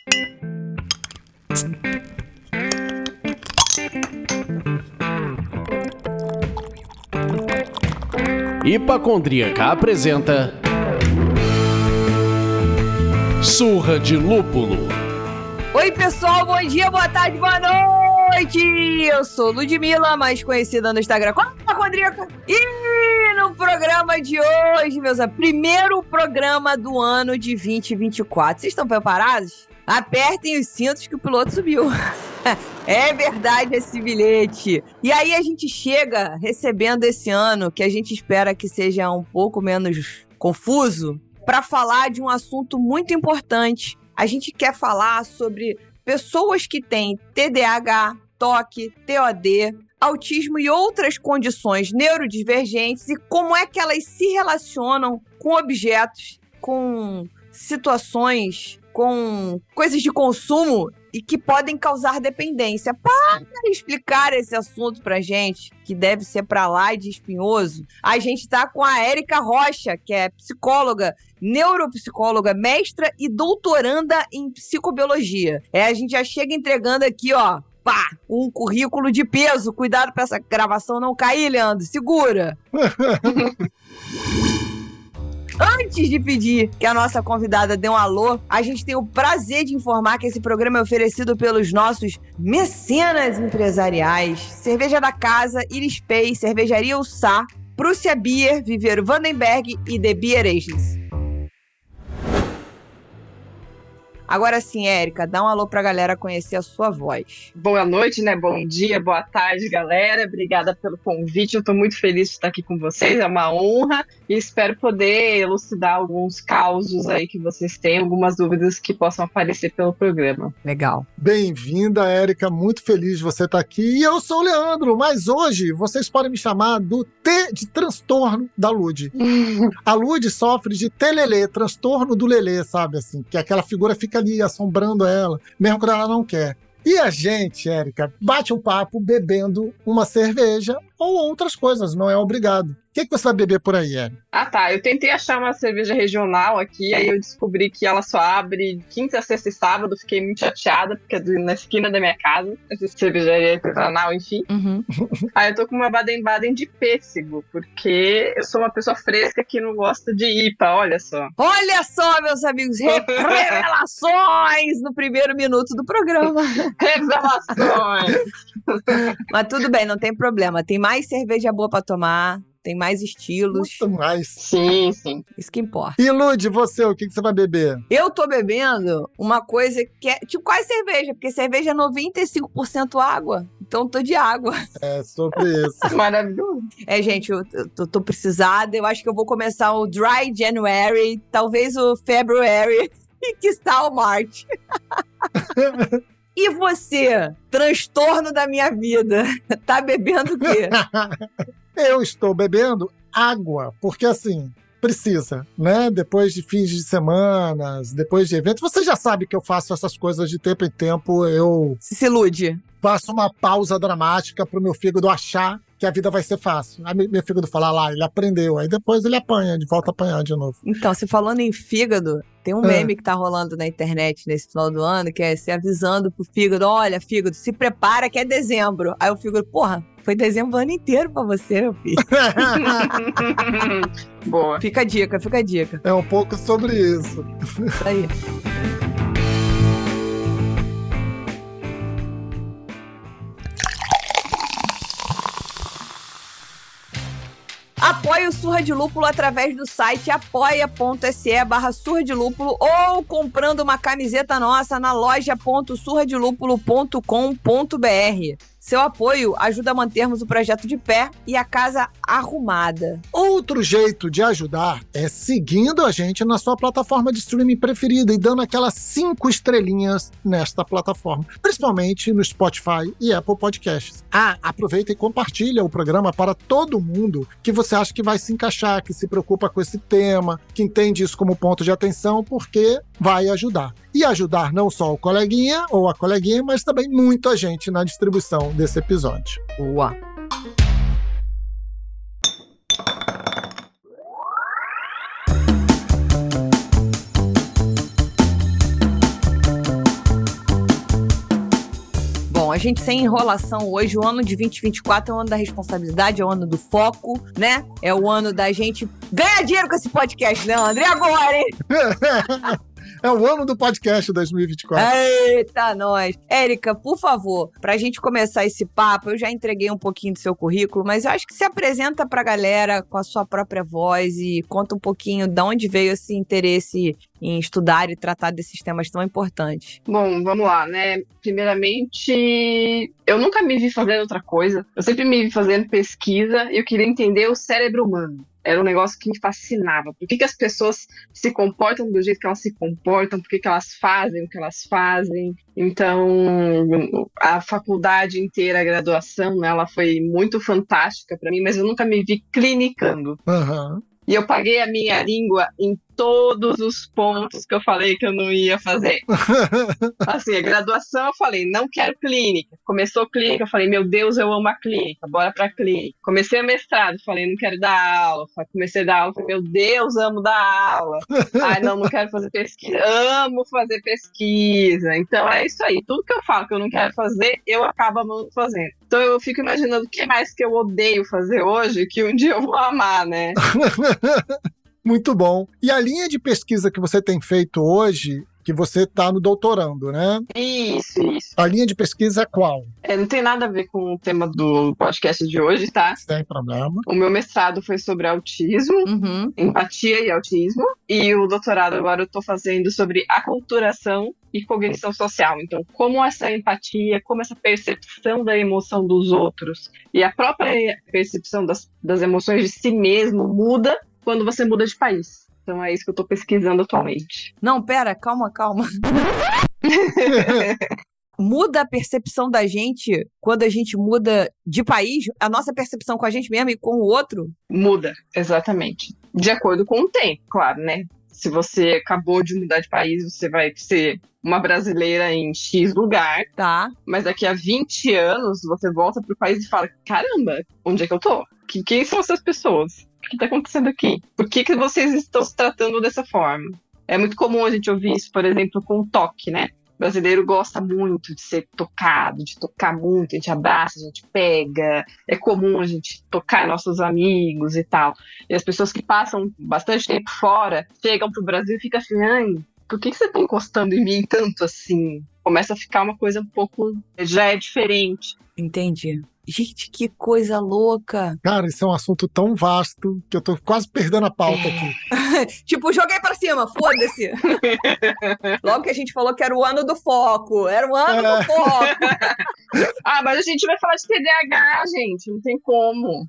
Hipacondríaca apresenta Surra de Lúpulo. Oi pessoal, bom dia, boa tarde, boa noite! Eu sou Ludmilla, mais conhecida no Instagram como Hipacondríaca. E no programa de hoje, meus amigos, primeiro programa do ano de 2024. Vocês estão preparados? Apertem os cintos que o piloto subiu. É verdade esse bilhete. E aí a gente chega recebendo esse ano, que a gente espera que seja um pouco menos confuso, para falar de um assunto muito importante. A gente quer falar sobre pessoas que têm TDAH, TOC, TOD, autismo e outras condições neurodivergentes e como é que elas se relacionam com objetos, com situações, com coisas de consumo e que podem causar dependência. Para explicar esse assunto pra gente, que deve ser pra lá de espinhoso, a gente tá com a Érica Rocha, que é psicóloga, neuropsicóloga, mestra e doutoranda em psicobiologia. A gente já chega entregando aqui, ó, pá, um currículo de peso. Cuidado pra essa gravação não cair, Leandro. Segura! Antes de pedir que a nossa convidada dê um alô, a gente tem o prazer de informar que esse programa é oferecido pelos nossos mecenas empresariais. Cerveja da Casa, Iris Pay, Cervejaria Ussá, Prússia Beer, Viveiro Vandenberg e The Beer Agency. Agora sim, Érica, dá um alô pra galera conhecer a sua voz. Boa noite, né? Bom dia, boa tarde, galera. Obrigada pelo convite. Eu tô muito feliz de estar aqui com vocês, é uma honra. E espero poder elucidar alguns causos aí que vocês têm, algumas dúvidas que possam aparecer pelo programa. Legal. Bem-vinda, Érica. Muito feliz de você estar aqui. E eu sou o Leandro, mas hoje vocês podem me chamar do T de transtorno da Lud. A Lud sofre de telelê, transtorno do lelê, sabe? Assim, que aquela figura fica ali assombrando ela, mesmo quando ela não quer. E a gente, Érica, bate um papo bebendo uma cerveja ou outras coisas, não é obrigado. O que você vai beber por aí, Érica? Ah, tá. Eu tentei achar uma cerveja regional aqui, aí eu descobri que ela só abre quinta, sexta e sábado. Fiquei muito chateada, porque é na esquina da minha casa, essa cervejaria artesanal, enfim. Uhum. Aí eu tô com uma Baden-Baden de pêssego, porque eu sou uma pessoa fresca que não gosta de IPA, olha só. Olha só, meus amigos, revelações no primeiro minuto do programa. Revelações! Mas tudo bem, não tem problema. Tem mais cerveja boa pra tomar, tem mais estilos. Muito mais. Sim, sim. Isso que importa. E Lud, você, o que você vai beber? Eu tô bebendo uma coisa que é tipo quase cerveja, porque cerveja é 95% água. Então tô de água. É sobre isso. Maravilhoso. Gente, eu tô precisada. Eu acho que eu vou começar o Dry January, talvez o February e que está o March. E você, transtorno da minha vida, tá bebendo o quê? Eu estou bebendo água, porque assim, precisa, né? Depois de fins de semanas, depois de eventos, você já sabe que eu faço essas coisas de tempo em tempo, eu Se ilude. faço uma pausa dramática pro meu fígado achar que a vida vai ser fácil. Aí meu fígado fala lá, ele aprendeu, aí depois ele apanha, de volta a apanhar de novo. Então, se falando em fígado, tem um meme que tá rolando na internet nesse final do ano, que é se avisando pro fígado, olha, fígado, se prepara que é dezembro. Aí o fígado, porra, foi dezembro o ano inteiro pra você, meu filho. Boa. Fica a dica, fica a dica. É um pouco sobre isso. Isso aí. Apoie o Surra de Lúpulo através do site apoia.se/Surra de Lúpulo ou comprando uma camiseta nossa na loja.surradelúpulo.com.br. Seu apoio ajuda a mantermos o projeto de pé e a casa arrumada. Outro jeito de ajudar é seguindo a gente na sua plataforma de streaming preferida e dando aquelas 5 estrelinhas nesta plataforma, principalmente no Spotify e Apple Podcasts. Aproveita e compartilha o programa para todo mundo que você acha que vai se encaixar, que se preocupa com esse tema, que entende isso como ponto de atenção, porque vai ajudar. E ajudar não só o coleguinha ou a coleguinha, mas também muita gente na distribuição desse episódio. Boa! a gente sem enrolação hoje, o ano de 2024 é o ano da responsabilidade, é o ano do foco, né? É o ano da gente ganhar dinheiro com esse podcast, né, André? Agora, hein? É o ano do podcast 2024. Eita, nós. Érica, por favor, pra gente começar esse papo, eu já entreguei um pouquinho do seu currículo, mas eu acho que se apresenta pra galera com a sua própria voz e conta um pouquinho de onde veio esse interesse em estudar e tratar desses temas tão importantes. Bom, vamos lá, né? Primeiramente, eu nunca me vi fazendo outra coisa. Eu sempre me vi fazendo pesquisa e eu queria entender o cérebro humano. Era um negócio que me fascinava. Por que as pessoas se comportam do jeito que elas se comportam? Por que elas fazem o que elas fazem? Então, a faculdade inteira, a graduação, né, ela foi muito fantástica para mim, mas eu nunca me vi clinicando. Uhum. E eu paguei a minha língua em todos os pontos que eu falei que eu não ia fazer. Assim, a graduação eu falei, não quero clínica. Começou clínica, eu falei, meu Deus, eu amo a clínica, bora pra clínica. Comecei a mestrado, falei, não quero dar aula. Comecei a dar aula, falei, meu Deus, amo dar aula. Ai, não quero fazer pesquisa. Amo fazer pesquisa. Então é isso aí, tudo que eu falo que eu não quero fazer, eu acabo amando fazendo. Então eu fico imaginando o que mais que eu odeio fazer hoje, que um dia eu vou amar, né? Muito bom. E a linha de pesquisa que você tem feito hoje, que você está no doutorando, né? Isso. A linha de pesquisa é qual? Não tem nada a ver com o tema do podcast de hoje, tá? Sem problema. O meu mestrado foi sobre autismo, empatia e autismo. E o doutorado agora eu tô fazendo sobre aculturação e cognição social. Então, como essa empatia, como essa percepção da emoção dos outros e a própria percepção das emoções de si mesmo muda quando você muda de país. Então é isso que eu tô pesquisando atualmente. Não, pera, calma. Muda a percepção da gente quando a gente muda de país? A nossa percepção com a gente mesmo e com o outro? Muda, exatamente. De acordo com o tempo, claro, né? Se você acabou de mudar de país, você vai ser uma brasileira em X lugar. Tá. Mas daqui a 20 anos, você volta pro país e fala, caramba, onde é que eu tô? Quem são essas pessoas? O que tá acontecendo aqui? Por que vocês estão se tratando dessa forma? É muito comum a gente ouvir isso, por exemplo, com o toque, né? O brasileiro gosta muito de ser tocado, de tocar muito, a gente abraça, a gente pega. É comum a gente tocar nossos amigos e tal. E as pessoas que passam bastante tempo fora, chegam pro Brasil e ficam assim, ai, por que você tá encostando em mim tanto assim? Começa a ficar uma coisa um pouco, já é diferente. Entendi. Gente, que coisa louca. Cara, isso é um assunto tão vasto que eu tô quase perdendo a pauta aqui. Tipo, joguei pra cima, foda-se. Logo que a gente falou que era o ano do foco. Era o ano do foco. Mas a gente vai falar de TDAH, gente. Não tem como.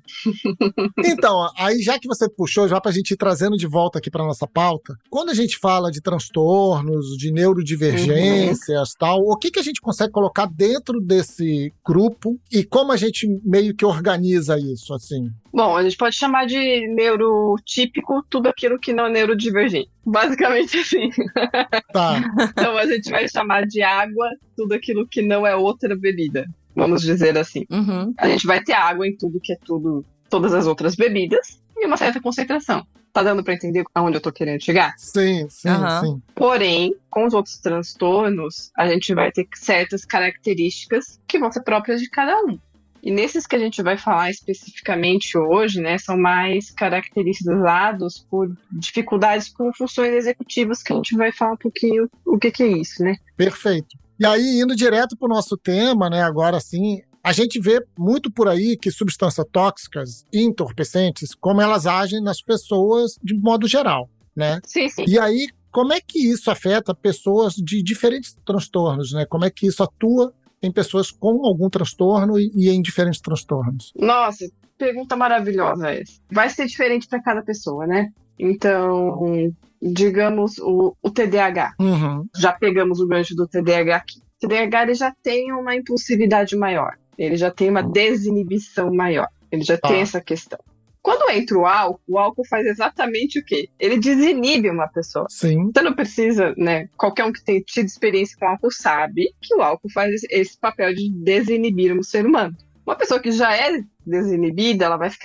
Então, aí já que você puxou, já pra gente ir trazendo de volta aqui pra nossa pauta, quando a gente fala de transtornos, de neurodivergências e tal, o que a gente consegue colocar dentro desse grupo e como a gente meio que organiza isso, assim? Bom, a gente pode chamar de neurotípico tudo aquilo que não é neurodivergente. Basicamente assim. Tá. Então a gente vai chamar de água tudo aquilo que não é outra bebida. Vamos dizer assim. A gente vai ter água em tudo que é tudo, todas as outras bebidas e uma certa concentração. Tá dando pra entender aonde eu tô querendo chegar? Sim. Porém, com os outros transtornos, a gente vai ter certas características que vão ser próprias de cada um. E nesses que a gente vai falar especificamente hoje, né, são mais caracterizados por dificuldades com funções executivas, que a gente vai falar um pouquinho o que é isso, né? Perfeito. E aí, indo direto para o nosso tema, né, agora sim, a gente vê muito por aí que substâncias tóxicas e entorpecentes, como elas agem nas pessoas de modo geral, né? Sim. E aí, como é que isso afeta pessoas de diferentes transtornos, né? Como é que isso atua em pessoas com algum transtorno e em diferentes transtornos? Nossa, pergunta maravilhosa essa. Vai ser diferente para cada pessoa, né? Então, digamos o TDAH. Já pegamos o gancho do TDAH aqui. O TDAH ele já tem uma impulsividade maior. Ele já tem uma desinibição maior. Ele já tem essa questão. Quando entra o álcool faz exatamente o quê? Ele desinibe uma pessoa. Sim. Você não precisa, né? Qualquer um que tenha tido experiência com álcool sabe que o álcool faz esse papel de desinibir um ser humano. Uma pessoa que já é desinibida, ela vai ficar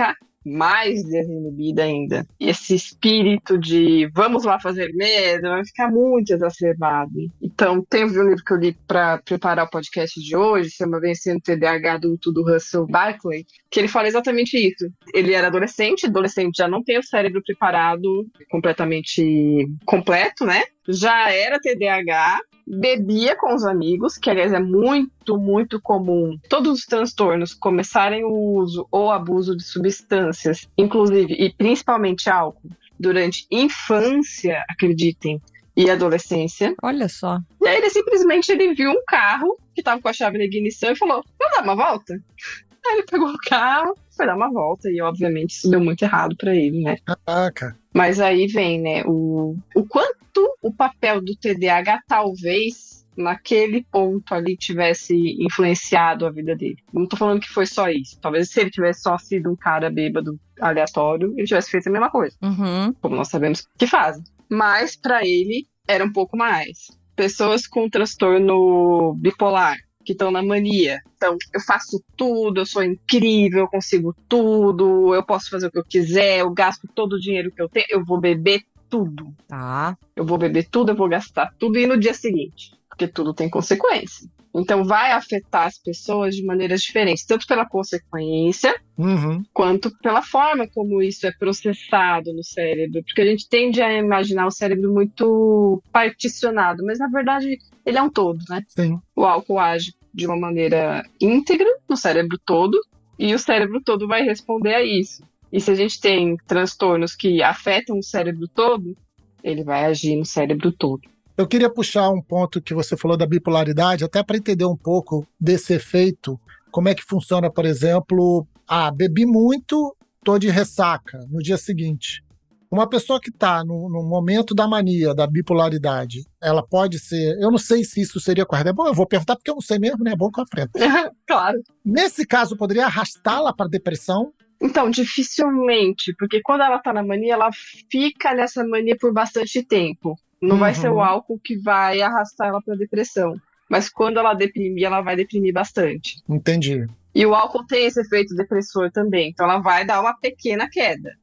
mais desinibida ainda. E esse espírito de vamos lá fazer merda vai ficar muito exacerbado. Então, teve um livro que eu li para preparar o podcast de hoje, se chama Vencendo o TDAH adulto, do Russell Barkley, que ele fala exatamente isso. Ele era adolescente já não tem o cérebro preparado completamente completo, né? Já era TDAH, bebia com os amigos, que aliás é muito, muito comum todos os transtornos começarem o uso ou abuso de substâncias, inclusive e principalmente álcool, durante infância, acreditem, e adolescência. Olha só. E aí ele viu um carro que tava com a chave na ignição e falou, vamos dar uma volta? Aí ele pegou o carro, foi dar uma volta e obviamente isso deu muito errado pra ele, né? Caraca. Mas aí vem, né, o quanto o papel do TDAH talvez naquele ponto ali tivesse influenciado a vida dele. Não tô falando que foi só isso. Talvez se ele tivesse só sido um cara bêbado aleatório, ele tivesse feito a mesma coisa. Como nós sabemos que fazem. Mas pra ele era um pouco mais. Pessoas com transtorno bipolar, que estão na mania. Então, eu faço tudo, eu sou incrível, eu consigo tudo, eu posso fazer o que eu quiser, eu gasto todo o dinheiro que eu tenho, eu vou beber tudo. Tá. Eu vou beber tudo, eu vou gastar tudo e no dia seguinte, porque tudo tem consequência. Então, vai afetar as pessoas de maneiras diferentes, tanto pela consequência, quanto pela forma como isso é processado no cérebro. Porque a gente tende a imaginar o cérebro muito particionado, mas na verdade ele é um todo, né? Sim. O álcool age de uma maneira íntegra no cérebro todo, e o cérebro todo vai responder a isso. E se a gente tem transtornos que afetam o cérebro todo, ele vai agir no cérebro todo. Eu queria puxar um ponto que você falou da bipolaridade, até para entender um pouco desse efeito, como é que funciona, por exemplo, bebi muito, tô de ressaca no dia seguinte. Uma pessoa que está no momento da mania, da bipolaridade, ela pode ser... Eu não sei se isso seria correto. É bom, eu vou perguntar porque eu não sei mesmo, né? É bom que eu aprendo. Claro. Nesse caso, poderia arrastá-la para depressão? Então, dificilmente, porque quando ela tá na mania, ela fica nessa mania por bastante tempo. Não vai ser o álcool que vai arrastar ela para depressão. Mas quando ela deprimir, ela vai deprimir bastante. Entendi. E o álcool tem esse efeito depressor também. Então ela vai dar uma pequena queda.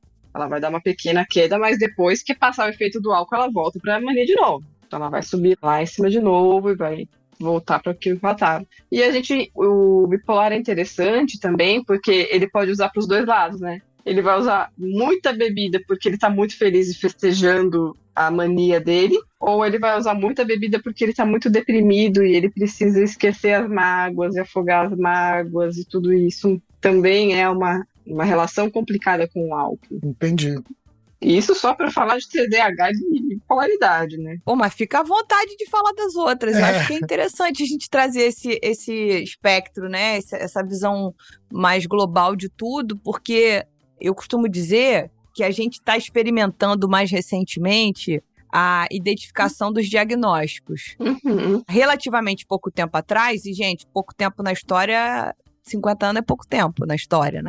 Mas depois que passar o efeito do álcool, ela volta para a mania de novo. Então ela vai subir lá em cima de novo e vai voltar para aquilo que ela estava. E o bipolar é interessante também, porque ele pode usar para os dois lados, né? Ele vai usar muita bebida porque ele tá muito feliz e festejando a mania dele, ou ele vai usar muita bebida porque ele tá muito deprimido e ele precisa esquecer as mágoas e afogar as mágoas e tudo isso. Também é uma relação complicada com o álcool. Entendi. Isso só para falar de TDAH e de bipolaridade, né? Pô, mas fica à vontade de falar das outras. Eu acho que é interessante a gente trazer esse espectro, né? Essa visão mais global de tudo, porque eu costumo dizer que a gente está experimentando mais recentemente a identificação dos diagnósticos. Relativamente pouco tempo atrás, e, gente, pouco tempo na história, 50 anos é pouco tempo na história.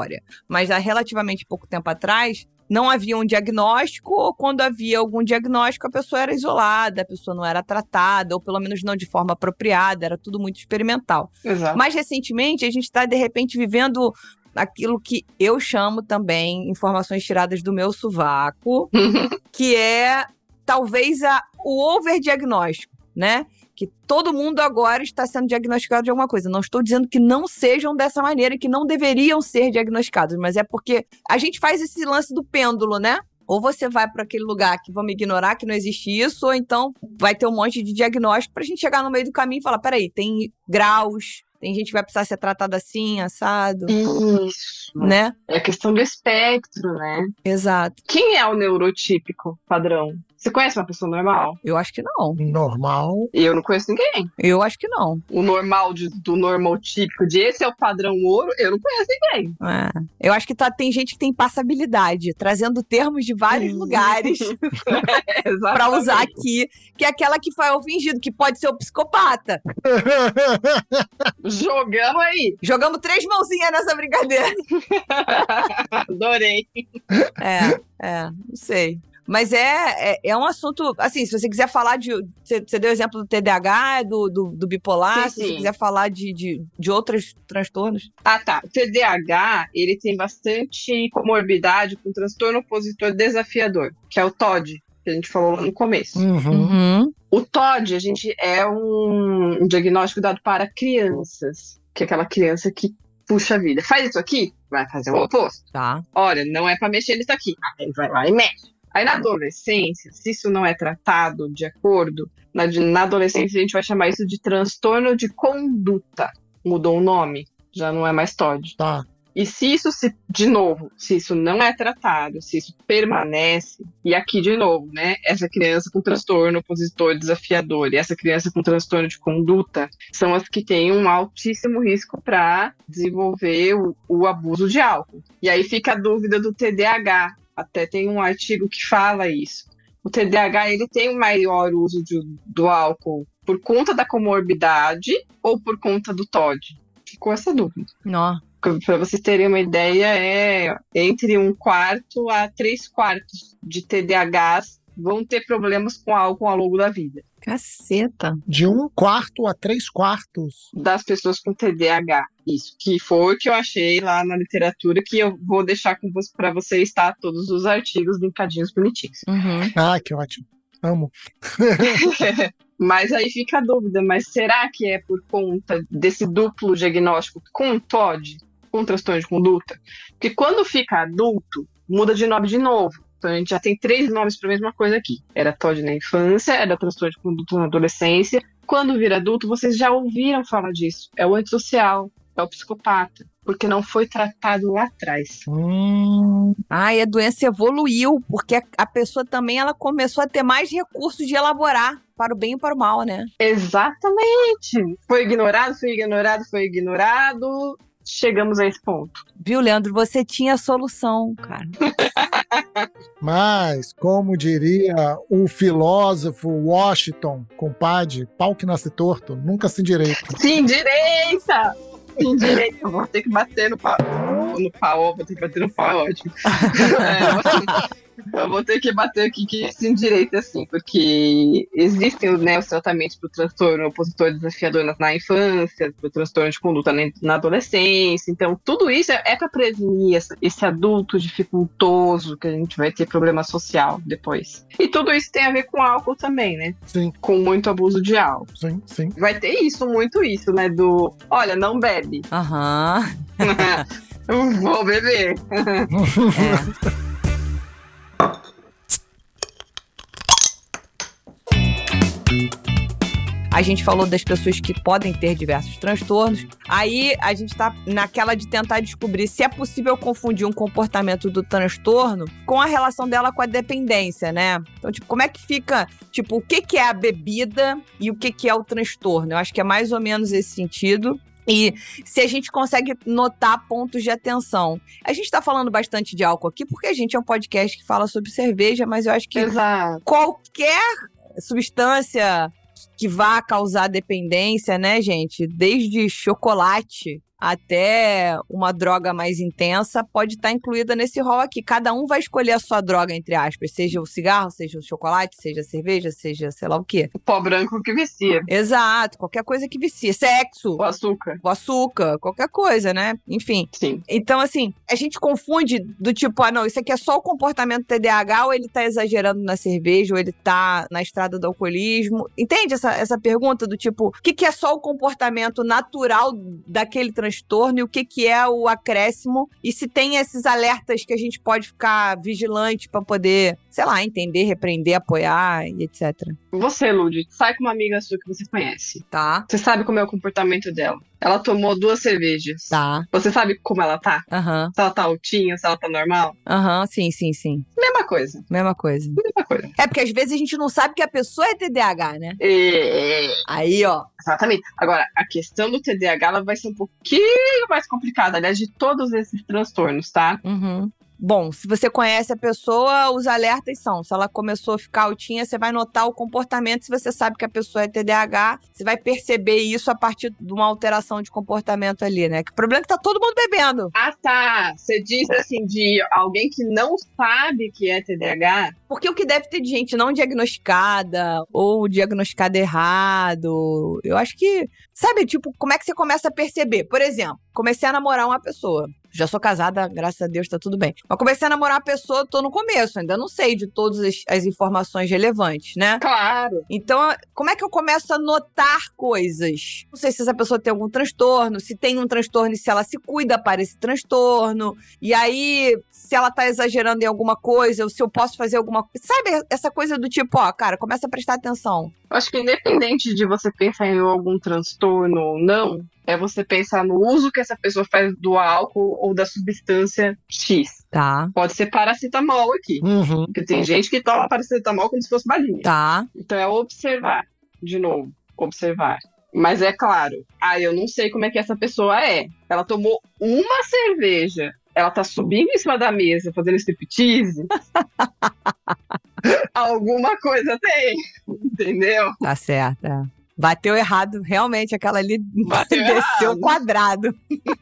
Mas há relativamente pouco tempo atrás, não havia um diagnóstico, ou quando havia algum diagnóstico, a pessoa era isolada, a pessoa não era tratada, ou pelo menos não de forma apropriada, era tudo muito experimental. Exato. Mais recentemente, a gente está, de repente, vivendo aquilo que eu chamo também, informações tiradas do meu sovaco, que é talvez o overdiagnóstico, né? Que todo mundo agora está sendo diagnosticado de alguma coisa. Não estou dizendo que não sejam dessa maneira, que não deveriam ser diagnosticados, mas é porque a gente faz esse lance do pêndulo, né? Ou você vai para aquele lugar que vamos ignorar que não existe isso, ou então vai ter um monte de diagnóstico para a gente chegar no meio do caminho e falar, peraí, tem graus, tem gente que vai precisar ser tratada assim, assado. Isso. Né? É a questão do espectro, né? Exato. Quem é o neurotípico padrão? Você conhece uma pessoa normal? Eu acho que não. Normal. Eu não conheço ninguém. Eu acho que não. O normal do normotípico, de esse é o padrão ouro, eu não conheço ninguém. Eu acho que tem gente que tem passabilidade, trazendo termos de vários lugares pra usar aqui, que é aquela que faz o fingido, que pode ser o psicopata. Jogamos aí. Jogamos 3 mãozinhas nessa brincadeira. Adorei. Não sei. Mas é um assunto, assim, se você quiser falar de... Você deu o exemplo do TDAH, do bipolar, se você quiser falar de outros transtornos. Ah, tá. O TDAH, ele tem bastante comorbidade com transtorno opositor desafiador, que é o TOD, que a gente falou lá no começo. O TOD, é um diagnóstico dado para crianças, que é aquela criança que puxa a vida. Faz isso aqui, vai fazer o oposto. Tá. Olha, não é para mexer nisso aqui. Aí vai lá e mexe. Aí na adolescência, se isso não é tratado de acordo, na adolescência a gente vai chamar isso de transtorno de conduta. Mudou o nome, já não é mais TOD. Tá. E se isso não é tratado, se isso permanece, e aqui de novo, né, essa criança com transtorno opositor desafiador e essa criança com transtorno de conduta são as que têm um altíssimo risco para desenvolver o abuso de álcool. E aí fica a dúvida do TDAH, até tem um artigo que fala isso. O TDAH, ele tem um maior uso do álcool por conta da comorbidade ou por conta do TOD? Ficou essa dúvida. Não. Para vocês terem uma ideia, entre 1/4 a 3/4 de TDAHs vão ter problemas com álcool ao longo da vida. Caceta. De 1/4 a 3/4 das pessoas com TDAH. Isso, que foi o que eu achei lá na literatura, que eu vou deixar para vocês, tá? Todos os artigos linkadinhos bonitinhos. Ah, que ótimo. Amo. Mas aí fica a dúvida, mas será que é por conta desse duplo diagnóstico com TOD, com transtorno de conduta? Porque quando fica adulto, muda de nome de novo. Então a gente já tem 3 nomes para a mesma coisa aqui. Era TOD na infância, era transtorno de conduta na adolescência. Quando vira adulto, vocês já ouviram falar disso. É o antissocial, é o psicopata. Porque não foi tratado lá atrás. E a doença evoluiu, porque a pessoa também ela começou a ter mais recursos de elaborar, para o bem e para o mal, né? Exatamente. Foi ignorado. Chegamos a esse ponto. Viu, Leandro? Você tinha a solução, cara. Mas, como diria o filósofo Washington, compadre, pau que nasce torto, nunca se endireita. Se endireita! Eu vou ter que bater no pau. Vou ter que bater no pau, é ótimo. Eu vou ter que bater aqui que se endireita, assim, porque existem, né, os tratamentos para o transtorno opositor desafiador na infância, para o transtorno de conduta na adolescência. Então, tudo isso é para prevenir esse adulto dificultoso, que a gente vai ter problema social depois. E tudo isso tem a ver com álcool também, né? Sim. Com muito abuso de álcool. Sim. Vai ter muito isso, né? Olha, não bebe. Eu vou beber. A gente falou das pessoas que podem ter diversos transtornos. Aí a gente tá naquela de tentar descobrir se é possível confundir um comportamento do transtorno com a relação dela com a dependência, né? Então, como é que fica, o que é a bebida e o que é o transtorno? Eu acho que é mais ou menos esse sentido. E se a gente consegue notar pontos de atenção. A gente tá falando bastante de álcool aqui porque a gente é um podcast que fala sobre cerveja, mas eu acho que qualquer substância que vá causar dependência, né, gente? Desde chocolate até uma droga mais intensa pode estar incluída nesse rol aqui. Cada um vai escolher a sua droga, entre aspas. Seja o cigarro, seja o chocolate, seja a cerveja, seja sei lá o quê. O pó branco que vicia. Exato, qualquer coisa que vicia. Sexo. O açúcar. O açúcar, qualquer coisa, né? Enfim. Sim. Então, assim, a gente confunde do tipo, não, isso aqui é só o comportamento TDAH, ou ele tá exagerando na cerveja, ou ele tá na estrada do alcoolismo. Entende essa pergunta do tipo, o que é só o comportamento natural daquele transtorno e o que é o acréscimo, e se tem esses alertas que a gente pode ficar vigilante pra poder, sei lá, entender, repreender, apoiar e etc. Você, Lud, sai com uma amiga sua que você conhece. Tá. Você sabe como é o comportamento dela. Ela tomou 2 cervejas. Tá. Você sabe como ela tá? Se ela tá altinha, se ela tá normal? Sim. Mesma coisa. É porque às vezes a gente não sabe que a pessoa é TDAH, né? Aí, ó. Exatamente. Agora, a questão do TDAH ela vai ser um pouquinho mais complicada, aliás, de todos esses transtornos, tá? Bom, se você conhece a pessoa, os alertas são. Se ela começou a ficar altinha, você vai notar o comportamento. Se você sabe que a pessoa é TDAH, você vai perceber isso a partir de uma alteração de comportamento ali, né? Que o problema é que tá todo mundo bebendo. Ah, tá. Você diz assim, de alguém que não sabe que é TDAH? Porque o que deve ter de gente não diagnosticada ou diagnosticada errado, eu acho que, sabe, tipo, como é que você começa a perceber? Por exemplo, comecei a namorar uma pessoa. Já sou casada, graças a Deus, tá tudo bem. Mas comecei a namorar uma pessoa, tô no começo, ainda não sei de todas as informações relevantes, né? Claro. Então, como é que eu começo a notar coisas? Não sei se essa pessoa tem algum transtorno, se tem um transtorno e se ela se cuida para esse transtorno. E aí, se ela tá exagerando em alguma coisa, ou se eu posso fazer alguma coisa. Sabe essa coisa do tipo, ó, cara, começa a prestar atenção. Eu acho que independente de você pensar em algum transtorno ou não, é você pensar no uso que essa pessoa faz do álcool ou da substância X. Tá. Pode ser paracetamol aqui. Uhum. Porque tem gente que toma paracetamol como se fosse balinha. Tá. Então é observar. De novo, observar. Mas é claro, eu não sei como é que essa pessoa é. Ela tomou uma cerveja. Ela tá subindo em cima da mesa, fazendo striptease. Alguma coisa tem. Entendeu? Tá certo, é. Bateu errado, realmente, aquela ali Bateu desceu errado. quadrado.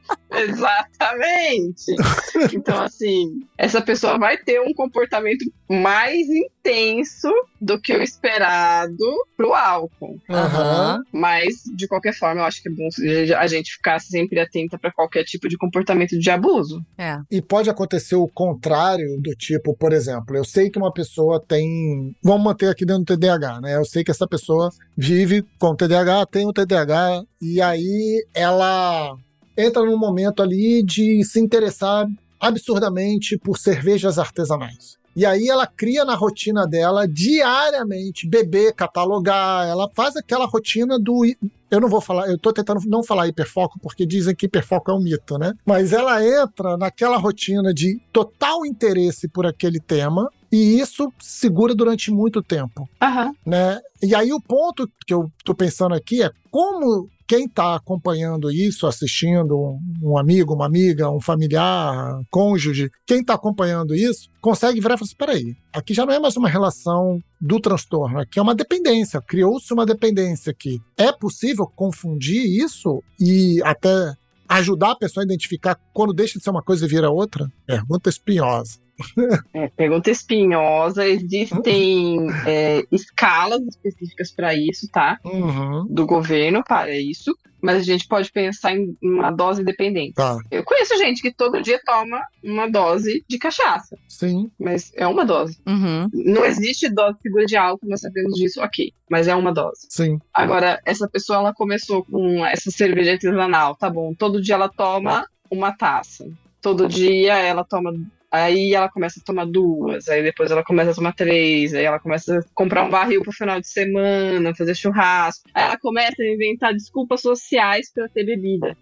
Exatamente. Então, assim, essa pessoa vai ter um comportamento mais intenso do que o esperado pro álcool. Aham. Mas, de qualquer forma, eu acho que é bom a gente ficar sempre atenta para qualquer tipo de comportamento de abuso. É. E pode acontecer o contrário, do tipo, por exemplo, eu sei que uma pessoa tem. Vamos manter aqui dentro do TDAH, né? Eu sei que essa pessoa vive com TDAH, tem o TDAH, e aí ela entra num momento ali de se interessar absurdamente por cervejas artesanais. E aí ela cria na rotina dela diariamente beber, catalogar, ela faz aquela rotina do... Eu não vou falar, eu tô tentando não falar hiperfoco, porque dizem que hiperfoco é um mito, né? Mas ela entra naquela rotina de total interesse por aquele tema, e isso segura durante muito tempo, né? E aí o ponto que eu tô pensando aqui é como quem está acompanhando isso, assistindo, um amigo, uma amiga, um familiar, cônjuge, quem está acompanhando isso, consegue virar e falar assim, peraí, aqui já não é mais uma relação do transtorno, aqui é uma dependência, criou-se uma dependência aqui. É possível confundir isso e até ajudar a pessoa a identificar quando deixa de ser uma coisa e vira outra? Pergunta espinhosa. Pergunta espinhosa. Existem escalas específicas para isso, tá? Uhum. Do governo para isso. Mas a gente pode pensar em uma dose dependente. Tá. Eu conheço gente que todo dia toma uma dose de cachaça. Sim. Mas é uma dose. Uhum. Não existe dose segura de álcool, nós sabemos disso, ok. Mas é uma dose. Sim. Agora, essa pessoa, ela começou com essa cerveja artesanal, tá bom. Todo dia ela toma uma taça. Todo dia ela toma... Aí ela começa a tomar 2, aí depois ela começa a tomar 3, aí ela começa a comprar um barril pro final de semana, fazer churrasco. Aí ela começa a inventar desculpas sociais pra ter bebida.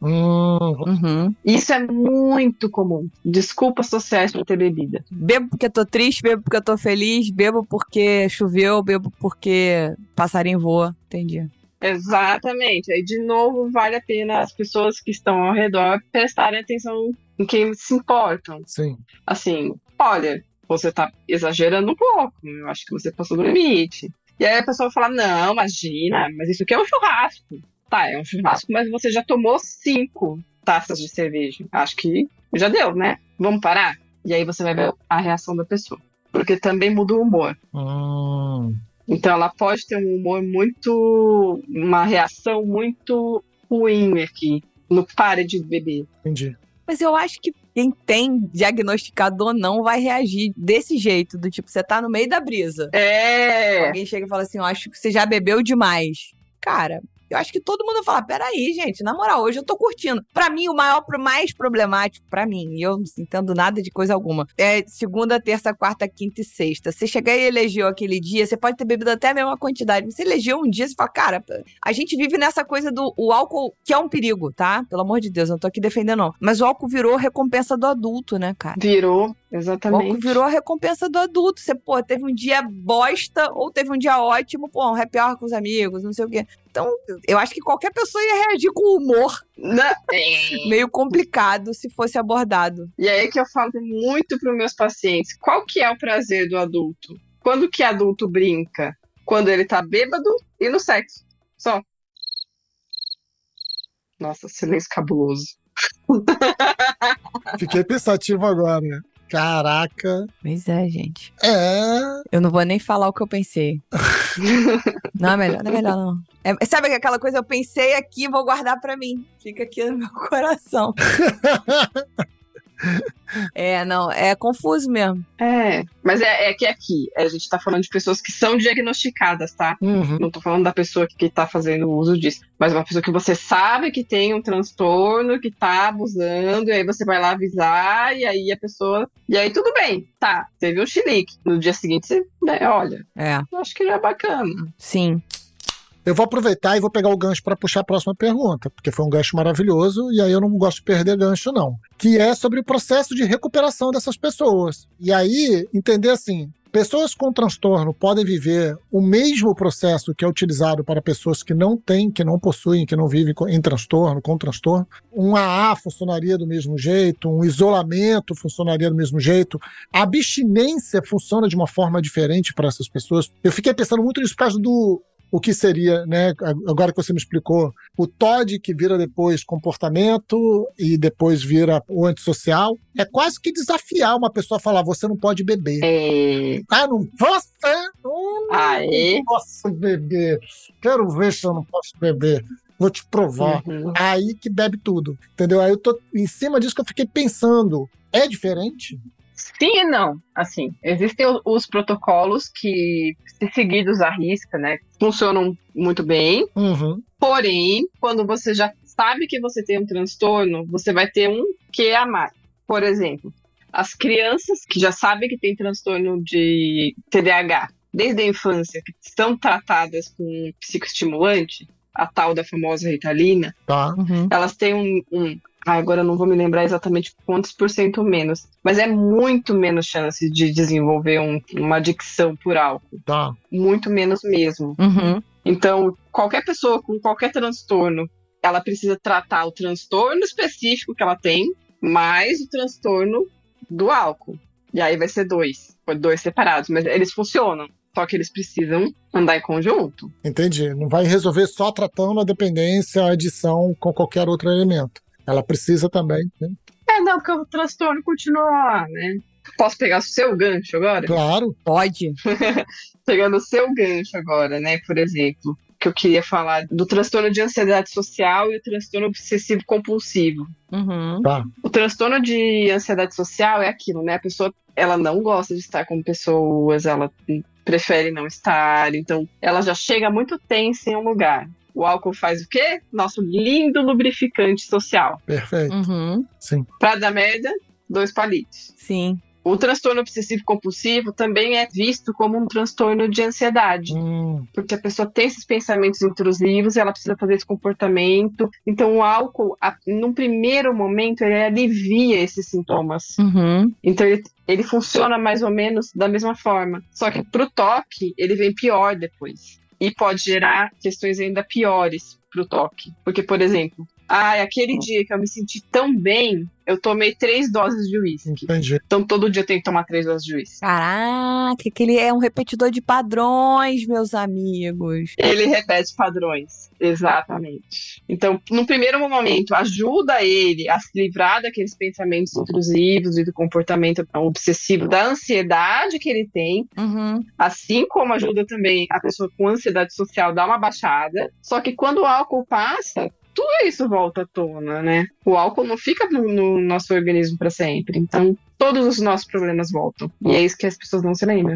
Uhum. Isso é muito comum. Desculpas sociais pra ter bebida. Bebo porque tô triste, bebo porque eu tô feliz, bebo porque choveu, bebo porque passarinho voa. Entendi. Exatamente. Aí, de novo, vale a pena as pessoas que estão ao redor prestarem atenção em quem se importam. Sim. Assim, olha, você tá exagerando um pouco, eu acho que você passou do limite. E aí a pessoa fala, não, imagina, mas isso aqui é um churrasco. Tá, é um churrasco, mas você já tomou 5 taças de cerveja. Acho que já deu, né? Vamos parar? E aí você vai ver a reação da pessoa. Porque também muda o humor. Então ela pode ter um humor muito... uma reação muito ruim aqui. No pare de beber. Entendi. Mas eu acho que quem tem diagnosticado ou não vai reagir desse jeito, do tipo, você tá no meio da brisa. Alguém chega e fala assim, eu acho que você já bebeu demais. Cara, eu acho que todo mundo fala, peraí, gente, na moral, hoje eu tô curtindo. Pra mim, o mais problemático, pra mim, e eu não entendo nada de coisa alguma, é segunda, terça, quarta, quinta e sexta. Você chegar e elegeu aquele dia, você pode ter bebido até a mesma quantidade, mas você elegeu um dia, você fala, cara, a gente vive nessa coisa do o álcool, que é um perigo, tá? Pelo amor de Deus, eu não tô aqui defendendo não. Mas o álcool virou recompensa do adulto, né, cara? Virou. O exatamente. álcool virou a recompensa do adulto. Você, pô, teve um dia bosta ou teve um dia ótimo, pô, um happy hour com os amigos, não sei o quê. Então, eu acho que qualquer pessoa ia reagir com humor. Meio complicado se fosse abordado. E aí que eu falo muito para os meus pacientes, qual que é o prazer do adulto? Quando que adulto brinca? Quando ele tá bêbado e no sexo. Só. Nossa, silêncio cabuloso. Fiquei pensativo agora. Caraca. Pois é, gente. É. Eu não vou nem falar o que eu pensei. Não é melhor não. Sabe aquela coisa, eu pensei aqui, vou guardar pra mim. Fica aqui no meu coração. Não, é confuso mesmo. Mas é que aqui, a gente tá falando de pessoas que são diagnosticadas, tá? Uhum. Não tô falando da pessoa que tá fazendo uso disso, mas uma pessoa que você sabe que tem um transtorno, que tá abusando, e aí você vai lá avisar, e aí a pessoa... E aí tudo bem, tá, teve um chilique. No dia seguinte você, olha, eu acho que já é bacana. Sim. Eu vou aproveitar e vou pegar o gancho para puxar a próxima pergunta, porque foi um gancho maravilhoso e aí eu não gosto de perder gancho, não. Que é sobre o processo de recuperação dessas pessoas. E aí, entender assim, pessoas com transtorno podem viver o mesmo processo que é utilizado para pessoas que não têm, que não possuem, que não vivem em transtorno, com transtorno. Um AA funcionaria do mesmo jeito, um isolamento funcionaria do mesmo jeito, a abstinência funciona de uma forma diferente para essas pessoas. Eu fiquei pensando muito nisso por causa do... O que seria, né, agora que você me explicou, o TOD que vira depois comportamento e depois vira o antissocial, é quase que desafiar uma pessoa a falar, você não pode beber. Não posso? Não posso beber. Quero ver se eu não posso beber. Vou te provar. Uhum. Aí que bebe tudo, entendeu? Aí eu tô em cima disso que eu fiquei pensando, é diferente? Sim e não. Assim, existem os protocolos que, se seguidos à risca, né, funcionam muito bem. Uhum. Porém, quando você já sabe que você tem um transtorno, você vai ter um que a mais. Por exemplo, as crianças que já sabem que tem transtorno de TDAH desde a infância, que são tratadas com psicoestimulante, a tal da famosa Ritalina, Tá. elas têm agora eu não vou me lembrar exatamente quantos % menos, mas é muito menos chance de desenvolver uma adicção por álcool. Tá. Muito menos mesmo. Uhum. Então, qualquer pessoa com qualquer transtorno, ela precisa tratar o transtorno específico que ela tem, mais o transtorno do álcool. E aí vai ser dois separados, mas eles funcionam. Só que eles precisam andar em conjunto. Entendi. Não vai resolver só tratando a dependência, a adição com qualquer outro elemento. Ela precisa também, né? Não, porque o transtorno continua lá, né? Posso pegar o seu gancho agora? Claro. Pode. Pegando o seu gancho agora, né? Por exemplo, que eu queria falar do transtorno de ansiedade social e o transtorno obsessivo compulsivo. Uhum. Tá. O transtorno de ansiedade social é aquilo, né? A pessoa, ela não gosta de estar com pessoas, ela prefere não estar, então ela já chega muito tensa em um lugar. O álcool faz o quê? Nosso lindo lubrificante social. Perfeito. Uhum. Sim. Pra dar merda, 2 palitos. Sim. O transtorno obsessivo-compulsivo também é visto como um transtorno de ansiedade. Porque a pessoa tem esses pensamentos intrusivos e ela precisa fazer esse comportamento. Então o álcool, num primeiro momento, ele alivia esses sintomas. Uhum. Então ele funciona mais ou menos da mesma forma. Só que pro toque, ele vem pior depois. E pode gerar questões ainda piores pro toque. Porque, por exemplo, aquele dia que eu me senti tão bem, eu tomei 3 doses de uísque. Entendi. Então todo dia eu tenho que tomar 3 doses de uísque. Caraca, aquele é um repetidor de padrões, meus amigos. Ele repete padrões, exatamente. Então, no primeiro momento, ajuda ele a se livrar daqueles pensamentos intrusivos e do comportamento obsessivo, da ansiedade que ele tem, assim como ajuda também a pessoa com ansiedade social a dar uma baixada. Só que quando o álcool passa, tudo isso volta à tona, né? O álcool não fica no nosso organismo para sempre. Então, todos os nossos problemas voltam. E é isso que as pessoas não se lembram.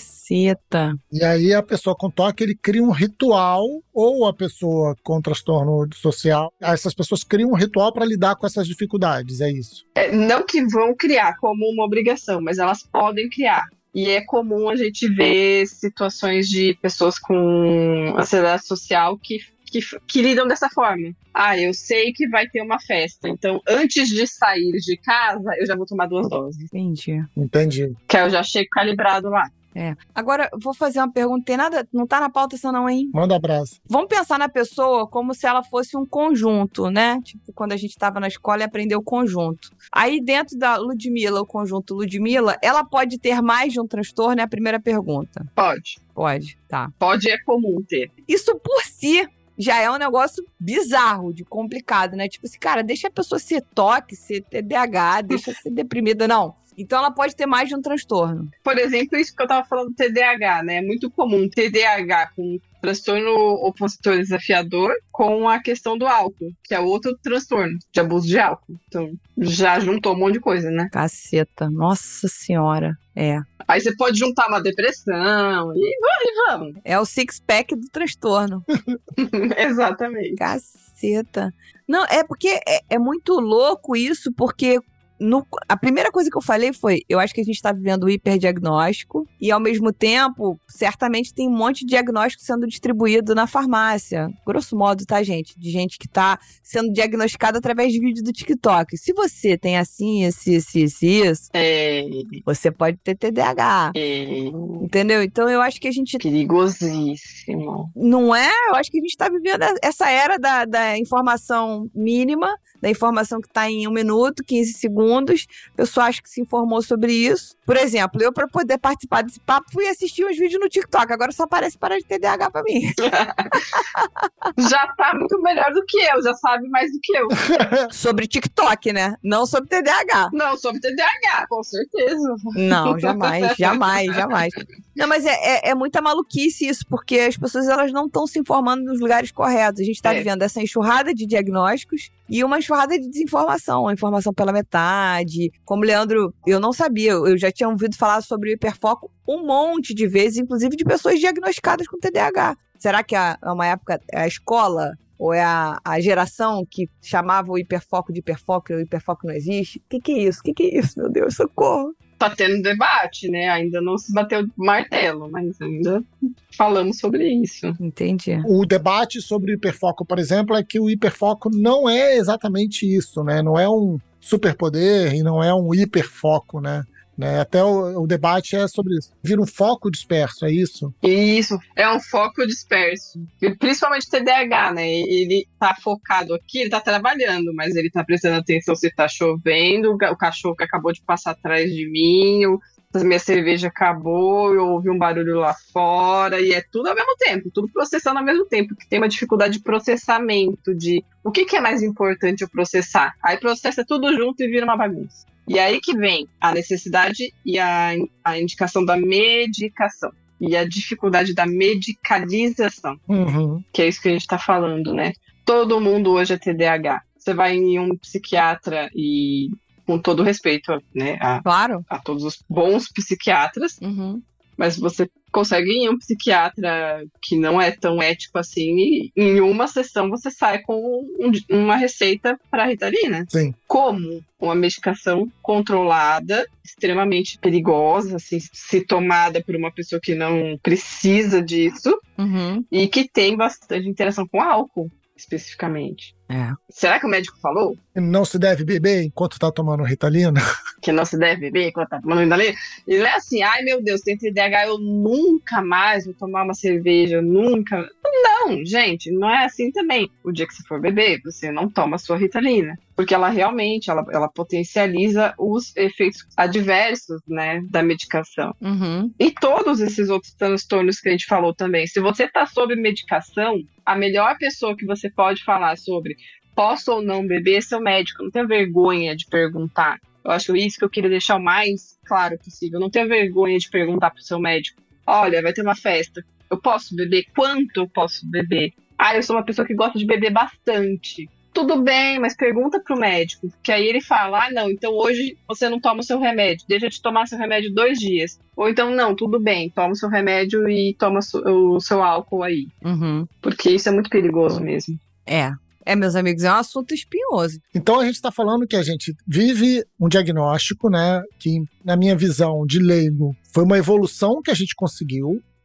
Caceta. E aí a pessoa com toque, ele cria um ritual, ou a pessoa com transtorno social, essas pessoas criam um ritual para lidar com essas dificuldades, é isso? Não que vão criar como uma obrigação, mas elas podem criar. E é comum a gente ver situações de pessoas com ansiedade social que que lidam dessa forma. Eu sei que vai ter uma festa, então antes de sair de casa, eu já vou tomar 2 doses. Entendi. Que aí eu já chego calibrado lá. Agora, vou fazer uma pergunta. Tem nada, não tá na pauta essa não, hein? Manda abraço. Vamos pensar na pessoa como se ela fosse um conjunto, né? Tipo, quando a gente tava na escola e aprendeu o conjunto. Aí, dentro da Ludmilla, o conjunto Ludmilla, ela pode ter mais de um transtorno? É a primeira pergunta. Pode. Pode, tá. Pode, é comum ter. Isso por si já é um negócio bizarro, de complicado, né? Tipo assim, cara, deixa a pessoa ser TOC, ser TDAH, deixa ser deprimida. Não. Então ela pode ter mais de um transtorno. Por exemplo, isso que eu tava falando do TDAH, né? É muito comum TDAH com transtorno opositor desafiador com a questão do álcool, que é outro transtorno de abuso de álcool. Então, já juntou um monte de coisa, né? Caceta, nossa senhora, Aí você pode juntar uma depressão e vamos. É o six-pack do transtorno. Exatamente. Caceta. Não, é porque é muito louco isso, porque a primeira coisa que eu falei foi, eu acho que a gente tá vivendo o hiperdiagnóstico e, ao mesmo tempo, certamente tem um monte de diagnóstico sendo distribuído na farmácia. Grosso modo, tá, gente? De gente que tá sendo diagnosticada através de vídeo do TikTok. Se você tem assim, isso, você pode ter TDAH. Entendeu? Então, eu acho que a gente... Perigosíssimo. Não é? Eu acho que a gente tá vivendo essa era da informação mínima, da informação que tá em 1 minuto, 15 segundos. A pessoa acha que se informou sobre isso. Por exemplo, eu, para poder participar desse papo, fui assistir uns vídeos no TikTok. Agora só aparece para de TDAH pra mim. Já tá muito melhor do que eu, já sabe mais do que eu. Sobre TikTok, né? Não sobre TDAH. Não, sobre TDAH, com certeza. Não, jamais. Não, mas é muita maluquice isso, porque as pessoas elas não estão se informando nos lugares corretos. A gente tá vivendo essa enxurrada de diagnósticos e uma enxurrada de desinformação, a informação pela metade. Como Leandro, eu não sabia, eu já tinha ouvido falar sobre o hiperfoco um monte de vezes, inclusive de pessoas diagnosticadas com TDAH. Será que é uma época, a escola ou é a geração que chamava o hiperfoco de hiperfoco e o hiperfoco não existe? O que é isso? O que é isso, meu Deus, socorro? Tá tendo debate, né? Ainda não se bateu martelo, mas ainda falamos sobre isso. Entendi. O debate sobre o hiperfoco, por exemplo, é que o hiperfoco não é exatamente isso, né? Não é um superpoder e não é um hiperfoco, né? Até o debate é sobre isso. Vira um foco disperso, é isso? Isso, é um foco disperso. E principalmente TDAH, né? Ele tá focado aqui, ele tá trabalhando, mas ele tá prestando atenção se tá chovendo, o cachorro que acabou de passar atrás de mim, a minha cerveja acabou, eu ouvi um barulho lá fora, e é tudo ao mesmo tempo, tudo processando ao mesmo tempo, que tem uma dificuldade de processamento, de o que é mais importante eu processar. Aí processa tudo junto e vira uma bagunça. E aí que vem a necessidade e a indicação da medicação. E a dificuldade da medicalização. Que é isso que a gente está falando, né? Todo mundo hoje é TDAH. Você vai em um psiquiatra e, com todo respeito, né, claro, a todos os bons psiquiatras, mas você consegue ir em um psiquiatra que não é tão ético assim e em uma sessão você sai com uma receita para Ritalina. Sim. Como uma medicação controlada, extremamente perigosa, assim, se tomada por uma pessoa que não precisa disso e que tem bastante interação com álcool, especificamente. Será que o médico falou? Não se deve beber enquanto tá tomando Ritalina? Que não se deve beber enquanto tá tomando Ritalina? E não é assim, ai meu Deus, tem TDAH, eu nunca mais vou tomar uma cerveja, nunca. Não, gente, não é assim também. O dia que você for beber, você não toma a sua Ritalina. Porque ela realmente, ela potencializa os efeitos adversos, né, da medicação. E todos esses outros transtornos que a gente falou também. Se você tá sob medicação, a melhor pessoa que você pode falar sobre posso ou não beber é seu médico. Não tenha vergonha de perguntar. Eu acho isso que eu queria deixar o mais claro possível. Não tenha vergonha de perguntar pro seu médico. Olha, vai ter uma festa. Eu posso beber? Quanto eu posso beber? Eu sou uma pessoa que gosta de beber bastante. Tudo bem, mas pergunta pro médico. Que aí ele fala, não, então hoje você não toma o seu remédio. Deixa de tomar seu remédio 2 dias. Ou então, não, tudo bem, toma o seu remédio e toma o seu álcool aí. Porque isso é muito perigoso mesmo. Meus amigos, é um assunto espinhoso. Então a gente está falando que a gente vive um diagnóstico, né, que na minha visão de leigo foi uma evolução que a gente conseguiu,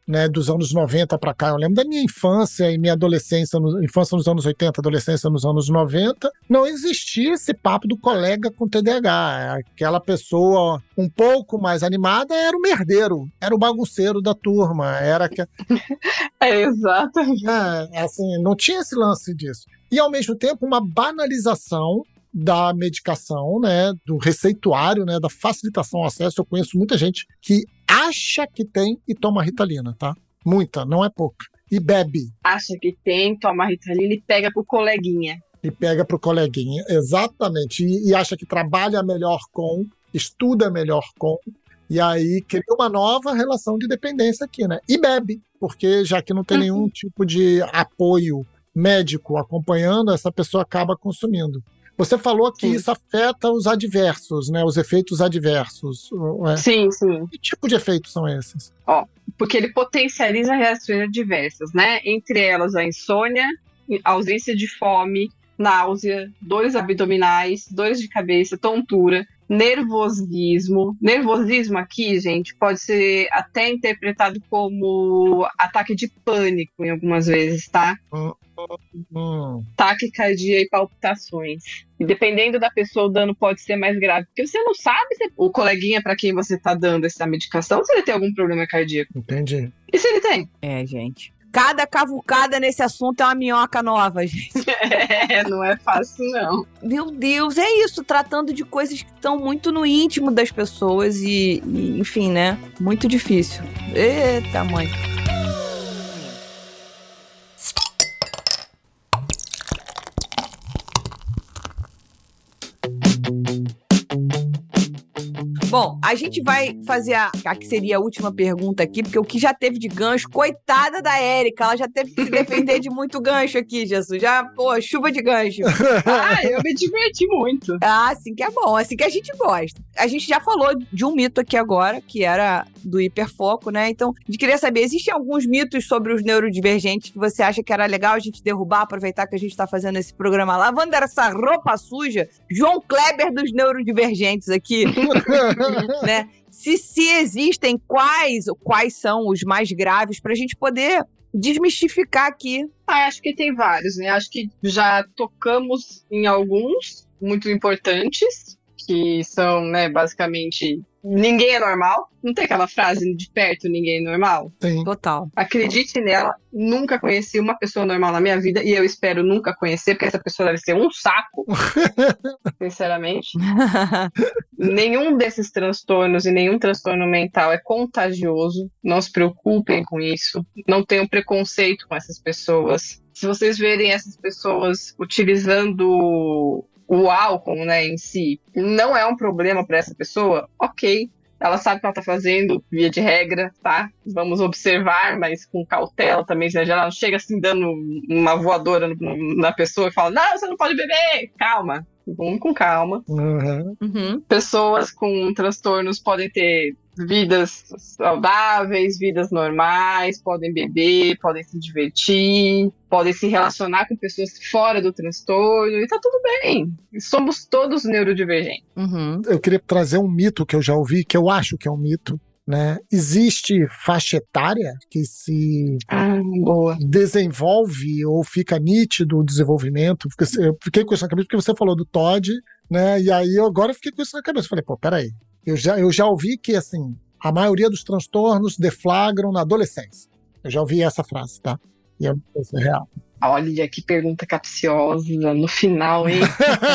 né, dos anos 90 para cá. Eu lembro da minha infância e minha adolescência, infância nos anos 80, adolescência nos anos 90, não existia esse papo do colega com TDAH. Aquela pessoa um pouco mais animada era o merdeiro, era o bagunceiro da turma, era que... Exatamente. assim, não tinha esse lance disso. E, ao mesmo tempo, uma banalização da medicação, né, do receituário, né, da facilitação ao acesso. Eu conheço muita gente que acha que tem e toma Ritalina, tá? Muita, não é pouca. E bebe. Acha que tem, toma Ritalina e pega pro coleguinha. E pega pro coleguinha, exatamente. E acha que trabalha melhor com, estuda melhor com, e aí cria uma nova relação de dependência aqui, né? E bebe, porque já que não tem nenhum tipo de apoio médico acompanhando, essa pessoa acaba consumindo. Você falou que isso afeta os adversos, né? Os efeitos adversos. Sim. Que tipo de efeitos são esses? Porque ele potencializa reações adversas, né? Entre elas a insônia, ausência de fome, náusea, dores abdominais, dores de cabeça, tontura, nervosismo. Nervosismo aqui, gente, pode ser até interpretado como ataque de pânico em algumas vezes, tá? Taquicardia e palpitações. E dependendo da pessoa, o dano pode ser mais grave. Porque você não sabe se o coleguinha para quem você tá dando essa medicação, se ele tem algum problema cardíaco. Entendi. E se ele tem? Gente. Cada cavucada nesse assunto é uma minhoca nova, gente. Não é fácil, não. Meu Deus, é isso. Tratando de coisas que estão muito no íntimo das pessoas e enfim, né? Muito difícil. Eita, mãe. Bom, a gente vai fazer a que seria a última pergunta aqui, porque o que já teve de gancho, coitada da Érica, ela já teve que se defender de muito gancho aqui, Jesus. Já, chuva de gancho. Eu me diverti muito. Assim que é bom, assim que a gente gosta. A gente já falou de um mito aqui agora, que era do hiperfoco, né? Então, a gente queria saber, existem alguns mitos sobre os neurodivergentes que você acha que era legal a gente derrubar, aproveitar que a gente tá fazendo esse programa lavando essa roupa suja? João Kleber dos neurodivergentes aqui. Né? Se existem, quais são os mais graves pra gente poder desmistificar aqui? Acho que tem vários, né? Acho que já tocamos em alguns muito importantes, que são, né, basicamente, ninguém é normal. Não tem aquela frase de perto, ninguém é normal? Sim. Total. Acredite nela, nunca conheci uma pessoa normal na minha vida e eu espero nunca conhecer, porque essa pessoa deve ser um saco, sinceramente. Nenhum desses transtornos e nenhum transtorno mental é contagioso, não se preocupem com isso, não tenham preconceito com essas pessoas. Se vocês verem essas pessoas utilizando o álcool, né, em si, não é um problema para essa pessoa, ok. Ela sabe o que ela tá fazendo, via de regra, tá? Vamos observar, mas com cautela também. Ela não chega assim dando uma voadora na pessoa e fala, não, você não pode beber! Calma, vamos com calma. Pessoas com transtornos podem ter vidas saudáveis, vidas normais, podem beber, podem se divertir, podem se relacionar com pessoas fora do transtorno e tá tudo bem. Somos todos neurodivergentes. Eu queria trazer um mito que eu já ouvi, que eu acho que é um mito, né? Existe faixa etária que se desenvolve ou fica nítido o desenvolvimento? Eu fiquei com isso na cabeça porque você falou do Todd, né? E aí agora fiquei com isso na cabeça. Falei, peraí. Eu já ouvi que, assim, a maioria dos transtornos deflagram na adolescência. Eu já ouvi essa frase, tá? E é real. Olha, que pergunta capciosa no final, hein?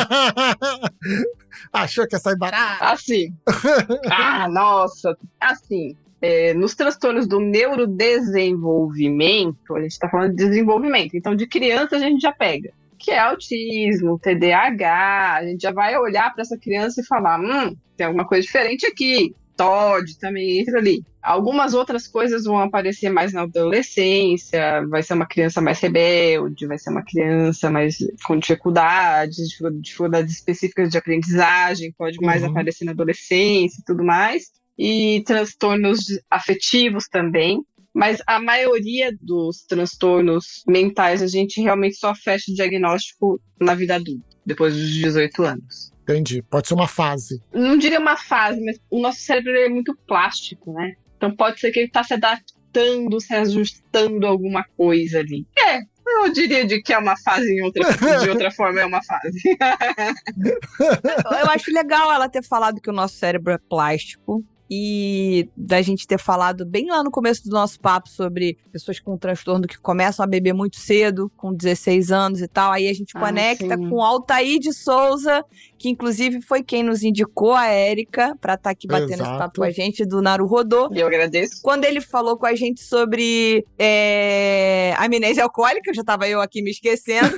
Achou que ia sair barato? Assim. Nossa. Assim, nos transtornos do neurodesenvolvimento, a gente tá falando de desenvolvimento. Então, de criança a gente já pega. Que é autismo, TDAH, a gente já vai olhar para essa criança e falar, tem alguma coisa diferente aqui. Todd também entra ali. Algumas outras coisas vão aparecer mais na adolescência, vai ser uma criança mais rebelde, vai ser uma criança mais com dificuldades específicas de aprendizagem, pode mais aparecer na adolescência e tudo mais. E transtornos afetivos também. Mas a maioria dos transtornos mentais a gente realmente só fecha o diagnóstico na vida adulta, depois dos 18 anos. Entendi. Pode ser uma fase. Não diria uma fase, mas o nosso cérebro é muito plástico, né? Então pode ser que ele está se voltando, se ajustando a alguma coisa ali. Eu diria de que é uma fase de outra forma é uma fase. Eu acho legal ela ter falado que o nosso cérebro é plástico. E da gente ter falado bem lá no começo do nosso papo sobre pessoas com transtorno que começam a beber muito cedo, com 16 anos e tal. Aí a gente conecta com o Altair de Souza, que inclusive foi quem nos indicou a Érica pra estar aqui batendo esse papo com a gente, do Naruhodô. E eu agradeço. Quando ele falou com a gente sobre amnésia alcoólica, já tava eu aqui me esquecendo.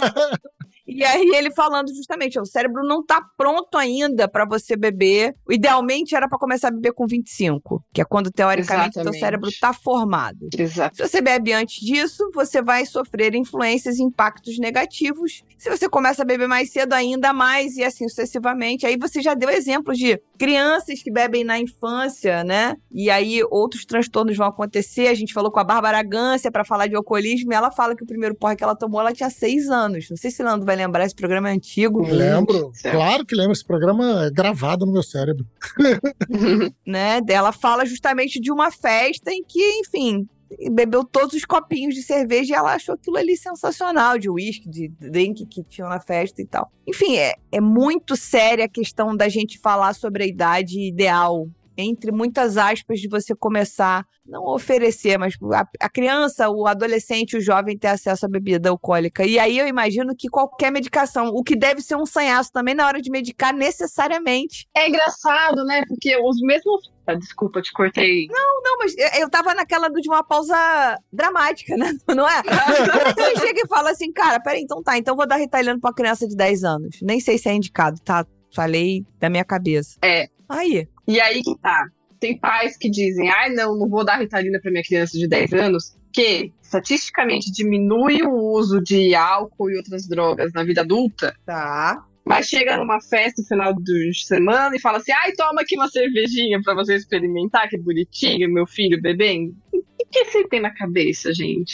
E aí ele falando justamente, o cérebro não tá pronto ainda pra você beber. Idealmente era pra começar a beber com 25, que é quando teoricamente o teu cérebro tá formado. Exato. Se você bebe antes disso, você vai sofrer influências e impactos negativos. Se você começa a beber mais cedo, ainda mais, e assim sucessivamente. Aí você já deu exemplos de crianças que bebem na infância, né? E aí outros transtornos vão acontecer. A gente falou com a Bárbara Gância pra falar de alcoolismo, e ela fala que o primeiro porre que ela tomou, ela tinha 6 anos. Não sei se Leandro vai lembrar, esse programa é antigo. Lembro, claro que lembro. Esse programa é gravado no meu cérebro. Né? Ela fala justamente de uma festa em que, enfim, bebeu todos os copinhos de cerveja e ela achou aquilo ali sensacional, de uísque, de drink que tinha na festa e tal. Enfim, é muito séria a questão da gente falar sobre a idade ideal, entre muitas aspas, de você começar, não oferecer, mas a criança, o adolescente, o jovem ter acesso à bebida alcoólica. E aí eu imagino que qualquer medicação, o que deve ser um sanhaço também na hora de medicar necessariamente. É engraçado, né? Porque os mesmos... Desculpa, te cortei. Não, mas eu tava naquela de uma pausa dramática, né? Não é? Você chega e fala assim, cara, peraí, então vou dar Ritalina pra uma criança de 10 anos. Nem sei se é indicado, tá? Falei da minha cabeça. Aí. E aí que tá. Tem pais que dizem, não vou dar Ritalina pra minha criança de 10 anos, que estatisticamente diminui o uso de álcool e outras drogas na vida adulta. Tá. Mas chega numa festa no final de semana e fala assim, toma aqui uma cervejinha pra você experimentar, que bonitinho, meu filho bebendo. O que você tem na cabeça, gente?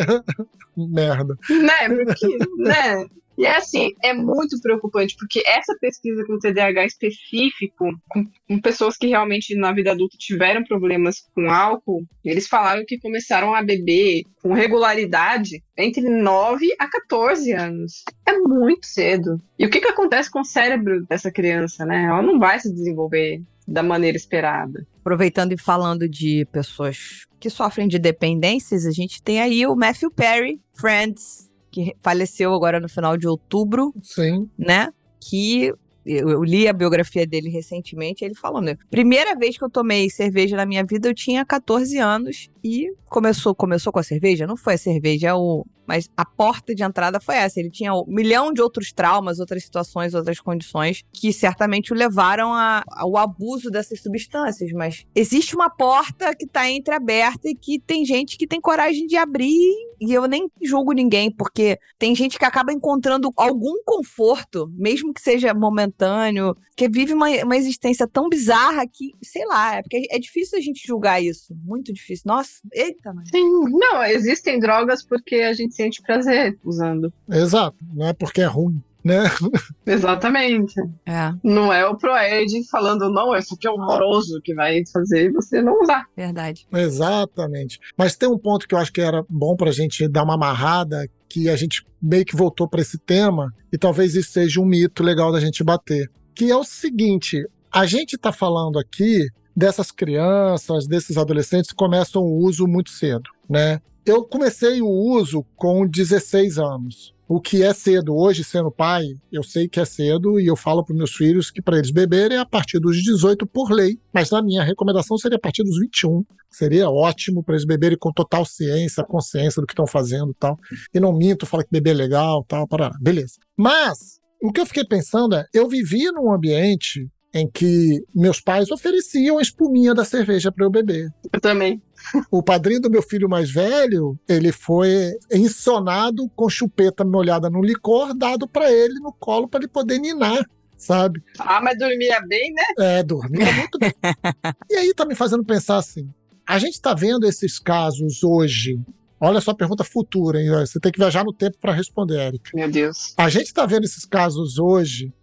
Merda. Né? Porque, né? E assim, é muito preocupante, porque essa pesquisa com TDAH específico, com pessoas que realmente na vida adulta tiveram problemas com álcool, eles falaram que começaram a beber com regularidade entre 9 a 14 anos. É muito cedo. E o que acontece com o cérebro dessa criança, né? Ela não vai se desenvolver da maneira esperada. Aproveitando e falando de pessoas que sofrem de dependências, a gente tem aí o Matthew Perry, Friends, que faleceu agora no final de outubro. Sim. Né? Que eu li a biografia dele recentemente, ele falou, né? Primeira vez que eu tomei cerveja na minha vida, eu tinha 14 anos e começou com a cerveja? Não foi a cerveja, mas a porta de entrada foi essa. Ele tinha 1 milhão de outros traumas, outras situações, outras condições que certamente o levaram ao abuso dessas substâncias. Mas existe uma porta que está entreaberta e que tem gente que tem coragem de abrir, e eu nem julgo ninguém, porque tem gente que acaba encontrando algum conforto, mesmo que seja momentâneo, que vive uma existência tão bizarra que, sei lá, porque é difícil a gente julgar isso. Muito difícil. Nossa, eita, mãe. Sim, não, existem drogas porque a gente sente prazer usando. Exato, não é porque é ruim, né? Exatamente. Não é o ProEd falando, não, isso aqui é horroroso, que vai fazer você não usar. Verdade. Exatamente. Mas tem um ponto que eu acho que era bom pra gente dar uma amarrada, que a gente meio que voltou pra esse tema, e talvez isso seja um mito legal da gente bater, que é o seguinte, a gente tá falando aqui dessas crianças, desses adolescentes que começam o uso muito cedo, né? Eu comecei o uso com 16 anos, o que é cedo. Hoje, sendo pai, eu sei que é cedo e eu falo para meus filhos que para eles beberem é a partir dos 18 por lei, mas na minha recomendação seria a partir dos 21. Seria ótimo para eles beberem com total ciência, consciência do que estão fazendo e tal. E não minto, falo que beber é legal, tal, parará. Beleza. Mas o que eu fiquei pensando é, eu vivi num ambiente em que meus pais ofereciam a espuminha da cerveja para eu beber. Eu também. O padrinho do meu filho mais velho, ele foi ensonado com chupeta molhada no licor, dado para ele no colo para ele poder ninar, sabe? Mas dormia bem, né? Dormia muito bem. E aí tá me fazendo pensar assim, a gente tá vendo esses casos hoje. Olha só a pergunta futura, hein? Você tem que viajar no tempo para responder, Érica. Meu Deus. A gente tá vendo esses casos hoje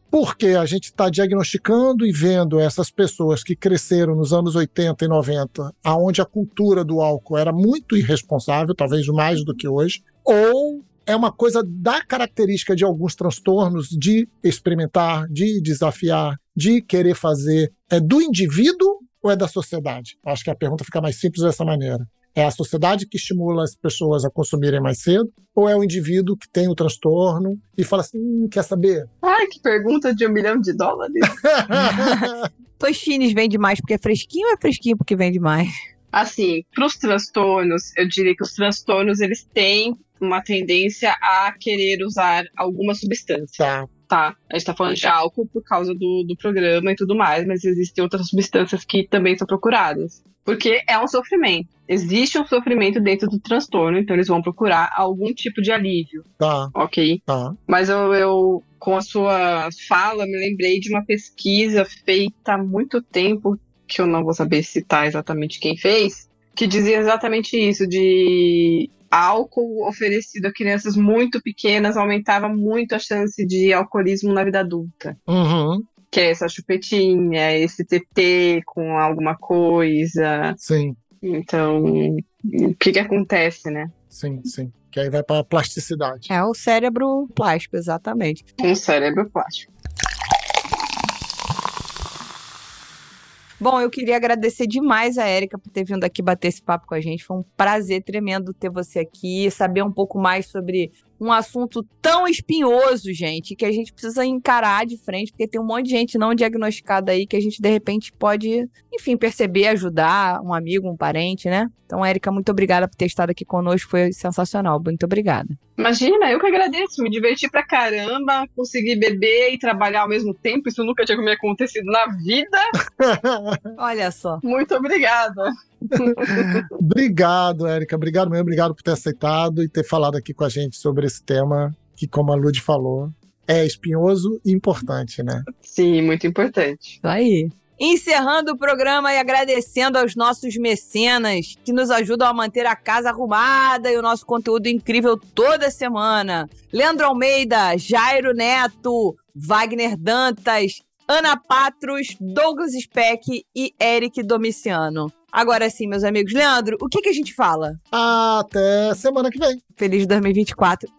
Porque a gente está diagnosticando e vendo essas pessoas que cresceram nos anos 80 e 90, onde a cultura do álcool era muito irresponsável, talvez mais do que hoje, ou é uma coisa da característica de alguns transtornos de experimentar, de desafiar, de querer fazer. É do indivíduo ou é da sociedade? Acho que a pergunta fica mais simples dessa maneira. É a sociedade que estimula as pessoas a consumirem mais cedo? Ou é o indivíduo que tem o transtorno e fala assim, quer saber? Ai, que pergunta de $1 milhão. Tostines vende mais porque é fresquinho ou é fresquinho porque vende mais? Assim, para os transtornos, eu diria que os transtornos, eles têm uma tendência a querer usar alguma substância. Tá, a gente tá falando de álcool por causa do programa e tudo mais, mas existem outras substâncias que também são procuradas. Porque é um sofrimento. Existe um sofrimento dentro do transtorno, então eles vão procurar algum tipo de alívio. Tá. Ok? Tá. Mas eu, com a sua fala, me lembrei de uma pesquisa feita há muito tempo, que eu não vou saber citar exatamente quem fez, que dizia exatamente isso, de álcool oferecido a crianças muito pequenas aumentava muito a chance de alcoolismo na vida adulta. Uhum. Que é essa chupetinha, esse TT com alguma coisa. Sim. Então, o que acontece, né? Sim. Que aí vai para plasticidade. É o cérebro plástico, exatamente. Um cérebro plástico. Bom, eu queria agradecer demais a Érica por ter vindo aqui bater esse papo com a gente. Foi um prazer tremendo ter você aqui, saber um pouco mais sobre um assunto tão espinhoso, gente, que a gente precisa encarar de frente, porque tem um monte de gente não diagnosticada aí que a gente, de repente, pode, enfim, perceber, ajudar um amigo, um parente, né? Então, Érica, muito obrigada por ter estado aqui conosco, foi sensacional. Muito obrigada. Imagina, eu que agradeço, me diverti pra caramba, consegui beber e trabalhar ao mesmo tempo, isso nunca tinha me acontecido na vida. Olha só. Muito obrigada. Obrigado, Érica. Obrigado mesmo. Obrigado por ter aceitado e ter falado aqui com a gente sobre esse tema que, como a Lud falou, é espinhoso e importante, né? Sim, muito importante. Isso aí. Encerrando o programa e agradecendo aos nossos mecenas que nos ajudam a manter a casa arrumada e o nosso conteúdo incrível toda semana. Leandro Almeida, Jairo Neto, Wagner Dantas, Ana Patros, Douglas Speck e Eric Domiciano. Agora sim, meus amigos. Leandro, o que a gente fala? Até semana que vem. Feliz 2024.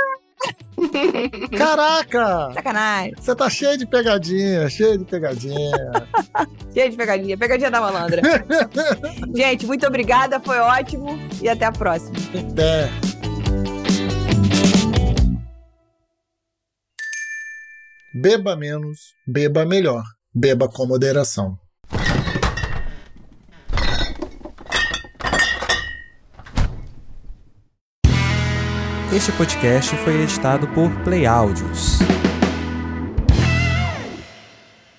Caraca! Sacanagem. Você tá cheio de pegadinha, Cheio de pegadinha. Pegadinha da malandra. Gente, muito obrigada. Foi ótimo. E até a próxima. Até. Beba menos, beba melhor. Beba com moderação. Este podcast foi editado por Play Áudios.